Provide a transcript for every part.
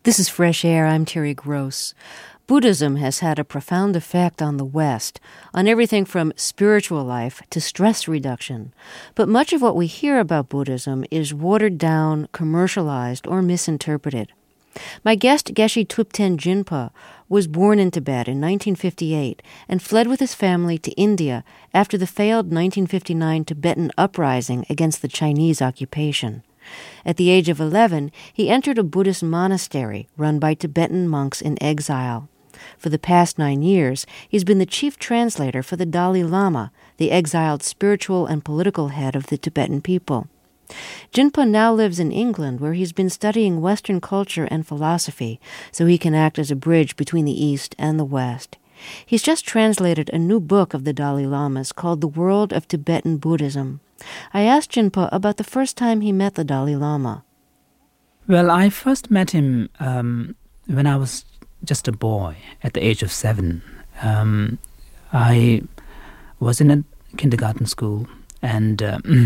This is Fresh Air. I'm Terry Gross. Buddhism has had a profound effect on the West, on everything from spiritual life to stress reduction. But much of what we hear about Buddhism is watered down, commercialized, or misinterpreted. My guest, Geshe Thupten Jinpa, was born in Tibet in 1958 and fled with his family to India after the failed 1959 Tibetan uprising against the Chinese occupation. At the age of 11, he entered a Buddhist monastery run by Tibetan monks in exile. For the past 9 years, he's been the chief translator for the Dalai Lama, the exiled spiritual and political head of the Tibetan people. Jinpa now lives in England, where he's been studying Western culture and philosophy, so he can act as a bridge between the East and the West. He's just translated a new book of the Dalai Lama's called The World of Tibetan Buddhism. I asked Jinpa about the first time he met the Dalai Lama. Well, I first met him when I was just a boy at the age of 7. I was in a kindergarten school, and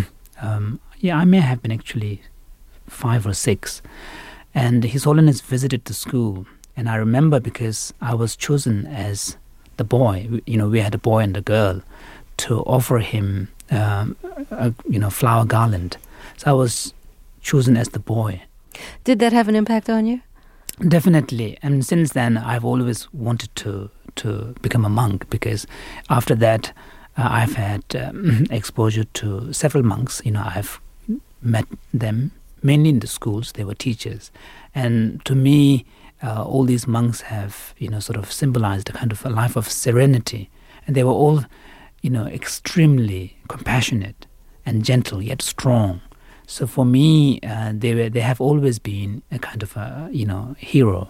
I may have been actually 5 or 6. And His Holiness visited the school, and I remember because I was chosen as the boy. We had a boy and a girl to offer him a flower garland. So I was chosen as the boy. Did that have an impact on you? Definitely. And since then, I've always wanted to become a monk, because after that, I've had exposure to several monks. I've met them mainly in the schools. They were teachers. And to me, all these monks have, sort of symbolized a kind of a life of serenity. And they were all extremely compassionate and gentle, yet strong. So for me, they have always been a kind of a, hero.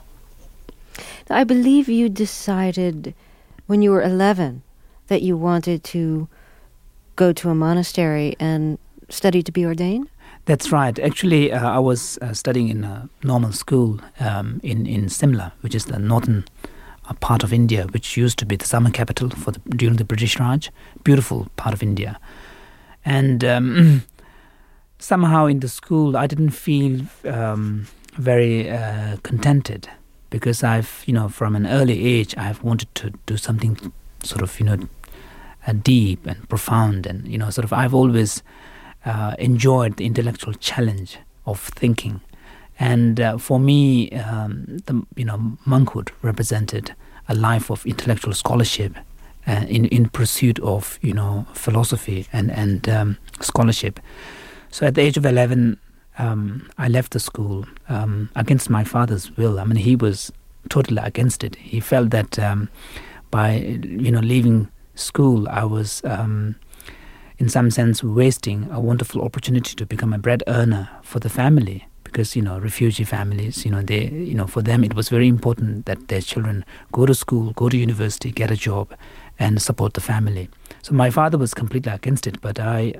I believe you decided when you were 11 that you wanted to go to a monastery and study to be ordained? That's right. Actually, I was studying in a normal school in Simla, which is the northern part of India, which used to be the summer capital during the British Raj. Beautiful part of India. And somehow in the school, I didn't feel very contented, because I've, from an early age, I've wanted to do something sort of, deep and profound. And, I've always enjoyed the intellectual challenge of thinking. And for me, the monkhood represented a life of intellectual scholarship in pursuit of, philosophy and scholarship. So at the age of 11, I left the school against my father's will. I mean, he was totally against it. He felt that by, leaving school, I was, in some sense, wasting a wonderful opportunity to become a bread earner for the family. Because, refugee families, they, for them it was very important that their children go to school, go to university, get a job, and support the family. So my father was completely against it, but I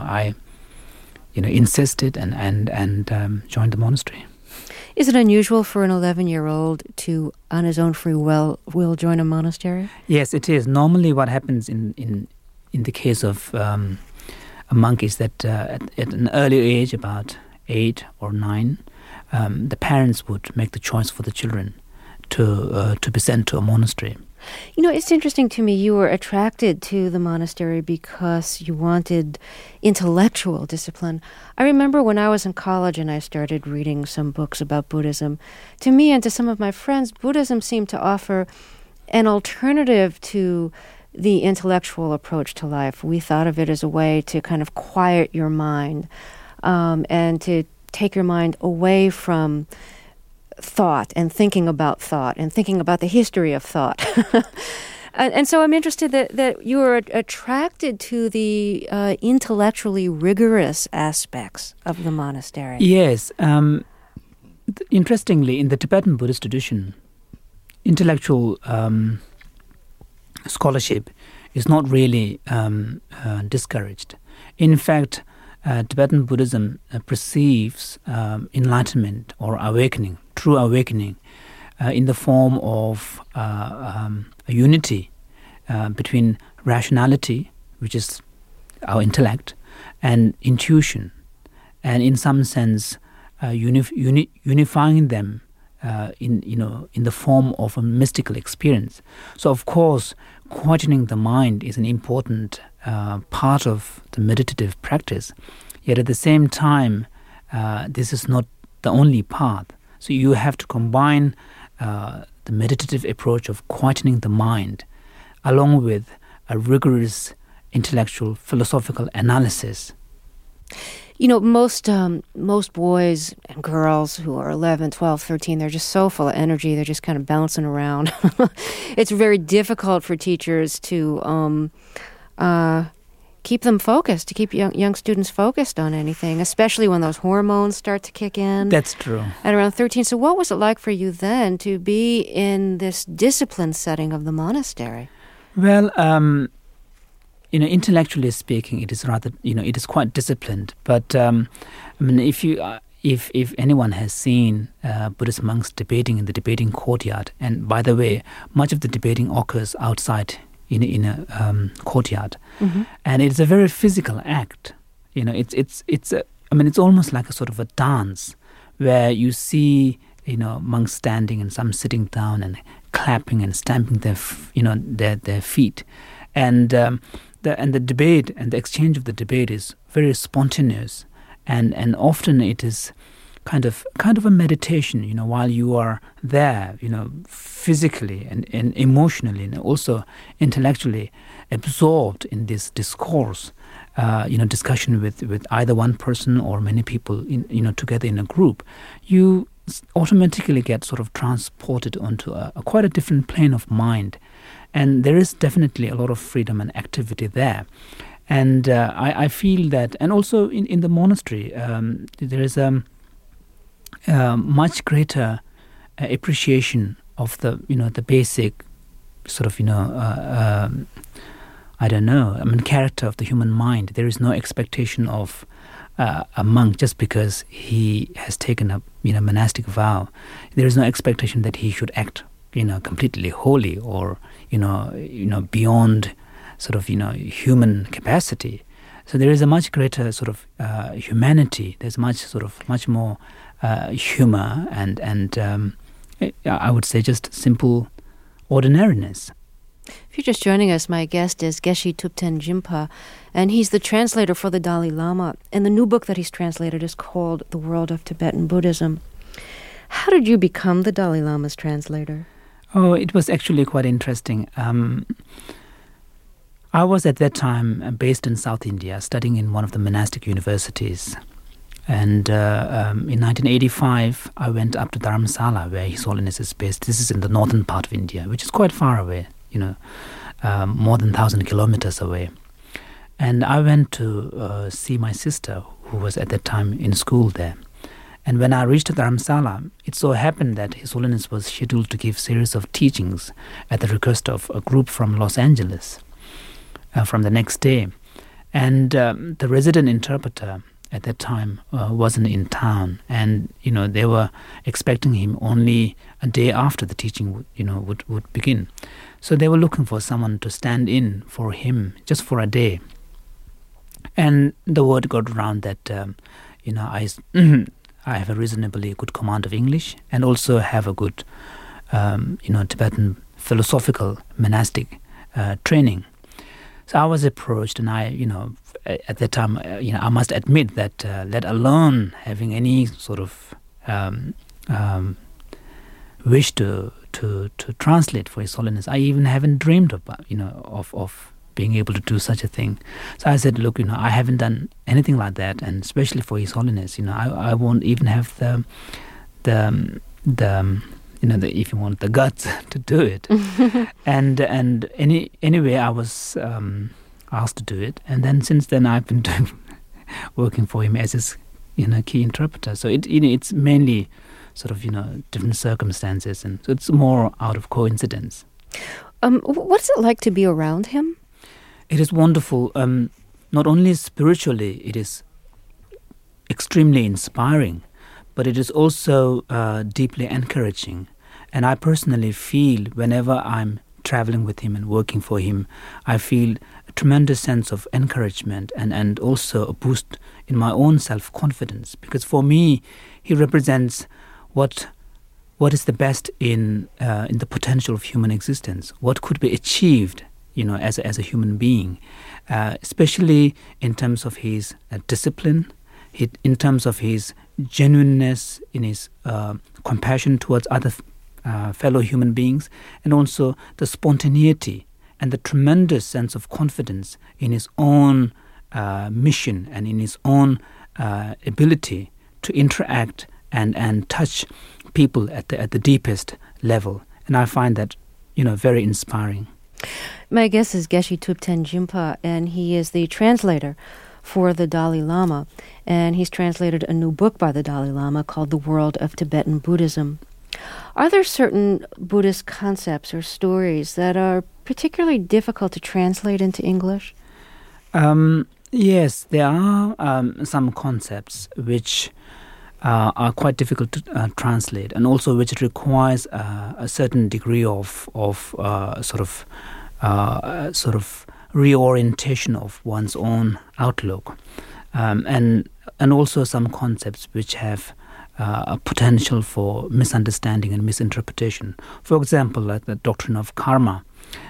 insisted and joined the monastery. Is it unusual for an 11-year-old to, on his own free will join a monastery? Yes, it is. Normally, what happens in the case of a monk is that at an early age, about 8 or 9, the parents would make the choice for the children to be sent to a monastery. It's interesting to me, you were attracted to the monastery because you wanted intellectual discipline. I remember when I was in college and I started reading some books about Buddhism, to me and to some of my friends, Buddhism seemed to offer an alternative to the intellectual approach to life. We thought of it as a way to kind of quiet your mind, and to take your mind away from thought and thinking about the history of thought. and so I'm interested that you were attracted to the intellectually rigorous aspects of the monastery. Yes. Interestingly, in the Tibetan Buddhist tradition, intellectual scholarship is not really discouraged. In fact, Tibetan Buddhism perceives enlightenment or awakening, true awakening, in the form of a unity between rationality, which is our intellect, and intuition, and in some sense unifying them in the form of a mystical experience. So of course, quietening the mind is an important part of the meditative practice. Yet at the same time, this is not the only path. So you have to combine the meditative approach of quietening the mind along with a rigorous intellectual philosophical analysis. You know, most boys and girls who are 11, 12, 13, they're just so full of energy. They're just kind of bouncing around. It's very difficult for teachers to keep them focused, to keep young students focused on anything, especially when those hormones start to kick in. That's true. At around 13. So what was it like for you then to be in this disciplined setting of the monastery? Well, intellectually speaking, it is rather, it is quite disciplined. But if anyone has seen Buddhist monks debating in the debating courtyard, and by the way, much of the debating occurs outside in a courtyard, and it's a very physical act. It's almost like a sort of a dance where you see monks standing and some sitting down and clapping and stamping their feet, and the debate and the exchange of the debate is very spontaneous, and often it is kind of a meditation, while you are there, physically and emotionally and also intellectually absorbed in this discourse, discussion with either one person or many people together in a group. You automatically get sort of transported onto quite a different plane of mind. And there is definitely a lot of freedom and activity there. And I feel that, and also in the monastery, there is a much greater appreciation of the basic sort of, character of the human mind. There is no expectation of a monk just because he has taken a monastic vow. There is no expectation that he should act completely holy or beyond sort of human capacity. So there is a much greater sort of humanity. There's much more humor and I would say just simple ordinariness. If you're just joining us, my guest is Geshe Thupten Jinpa, and he's the translator for the Dalai Lama. And the new book that he's translated is called The World of Tibetan Buddhism. How did you become the Dalai Lama's translator? Oh, it was actually quite interesting. I was at that time based in South India, studying in one of the monastic universities. And in 1985, I went up to Dharamsala, where His Holiness is based. This is in the northern part of India, which is quite far away, more than 1,000 kilometers away. And I went to see my sister, who was at that time in school there. And when I reached Dharamsala, it so happened that His Holiness was scheduled to give a series of teachings at the request of a group from Los Angeles from the next day. And the resident interpreter at that time wasn't in town, and they were expecting him only a day after the teaching would begin. So they were looking for someone to stand in for him just for a day. And the word got around that I have a reasonably good command of English and also have a good Tibetan philosophical monastic training. So I was approached, and at that time, I must admit that let alone having any sort of wish to translate for His Holiness, I even haven't dreamed about, of being able to do such a thing. So I said, look, I haven't done anything like that, and especially for His Holiness, I won't even have the if you want, the guts to do it. and anyway, I was asked to do it, and then since then I've been working for him as his key interpreter. So it's mainly sort of different circumstances, and so it's more out of coincidence. What's it like to be around him? It is wonderful. Not only spiritually, it is extremely inspiring, but it is also deeply encouraging. And I personally feel whenever I'm traveling with him and working for him, I feel a tremendous sense of encouragement and also a boost in my own self-confidence. Because for me, he represents what what is the best in the potential of human existence, what could be achieved, as a human being, especially in terms of his discipline, in terms of his genuineness, in his compassion towards other fellow human beings, and also the spontaneity and the tremendous sense of confidence in his own mission and in his own ability to interact and touch people at the deepest level. And I find that, very inspiring. My guest is Geshe Thupten Jinpa, and he is the translator for the Dalai Lama. And he's translated a new book by the Dalai Lama called The World of Tibetan Buddhism. Are there certain Buddhist concepts or stories that are particularly difficult to translate into English? Yes, there are some concepts which are quite difficult to translate, and also which requires a certain degree of sort of reorientation of one's own outlook, and also some concepts which have a potential for misunderstanding and misinterpretation. For example, like the doctrine of karma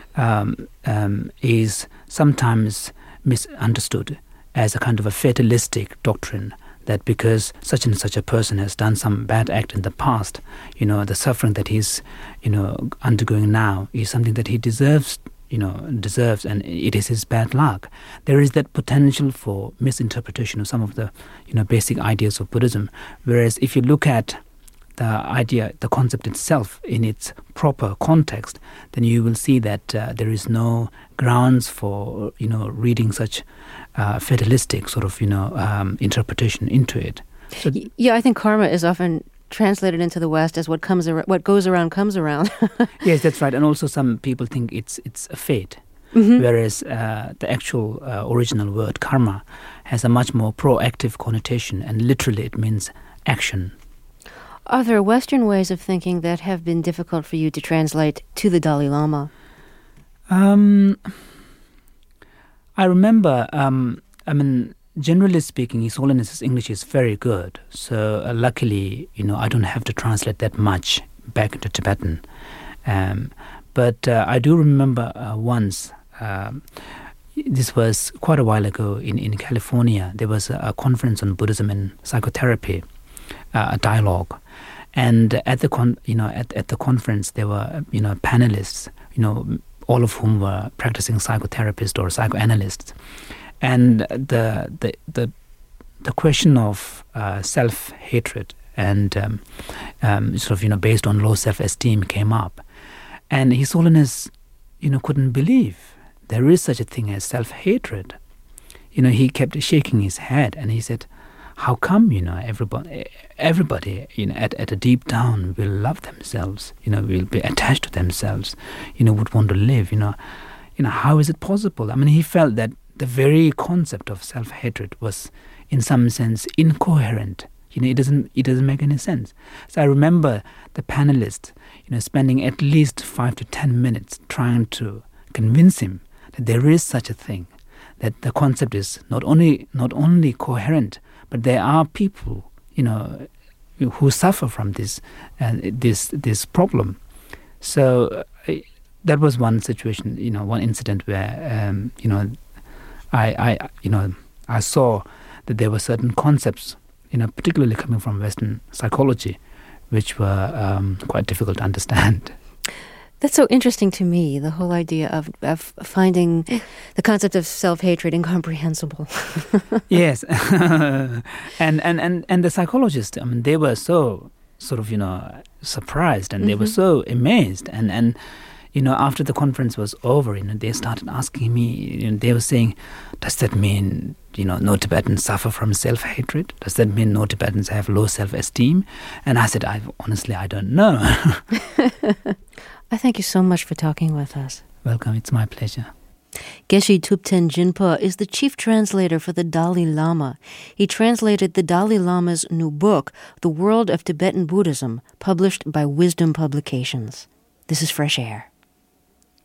is sometimes misunderstood as a kind of a fatalistic doctrine, that because such and such a person has done some bad act in the past, the suffering that he's, undergoing now is something that he deserves, and it is his bad luck. There is that potential for misinterpretation of some of the, basic ideas of Buddhism. Whereas if you look at the concept itself in its proper context, then you will see that there is no grounds for, reading such fatalistic sort of, interpretation into it. So I think karma is often translated into the West as what goes around comes around. Yes, that's right. And also some people think it's a fate, whereas the actual original word karma has a much more proactive connotation, and literally it means action. Are there Western ways of thinking that have been difficult for you to translate to the Dalai Lama? I remember, generally speaking, His Holiness's English is very good. So luckily, I don't have to translate that much back into Tibetan. But I do remember once, this was quite a while ago in California, there was a conference on Buddhism and psychotherapy, a dialogue. And at the conference, there were panelists, all of whom were practicing psychotherapists or psychoanalysts, and the question of self-hatred and based on low self-esteem came up, and His Holiness couldn't believe there is such a thing as self-hatred. He kept shaking his head, and he said, how come, everybody, at a deep down will love themselves, will be attached to themselves, would want to live, how is it possible? I mean, he felt that the very concept of self-hatred was, in some sense, incoherent. It doesn't make any sense. So I remember the panelists, spending at least 5 to 10 minutes trying to convince him that there is such a thing, that the concept is not only coherent, but there are people, who suffer from this problem. So that was one situation, one incident where, I saw that there were certain concepts, particularly coming from Western psychology, which were quite difficult to understand. That's so interesting to me, the whole idea of finding the concept of self-hatred incomprehensible. Yes. and the psychologists, they were so sort of, surprised, and they were so amazed. And after the conference was over, they started asking me, they were saying, does that mean, no Tibetans suffer from self-hatred? Does that mean no Tibetans have low self-esteem? And I said, honestly, I don't know. I thank you so much for talking with us. Welcome, it's my pleasure. Geshe Thupten Jinpa is the chief translator for the Dalai Lama. He translated the Dalai Lama's new book, The World of Tibetan Buddhism, published by Wisdom Publications. This is Fresh Air.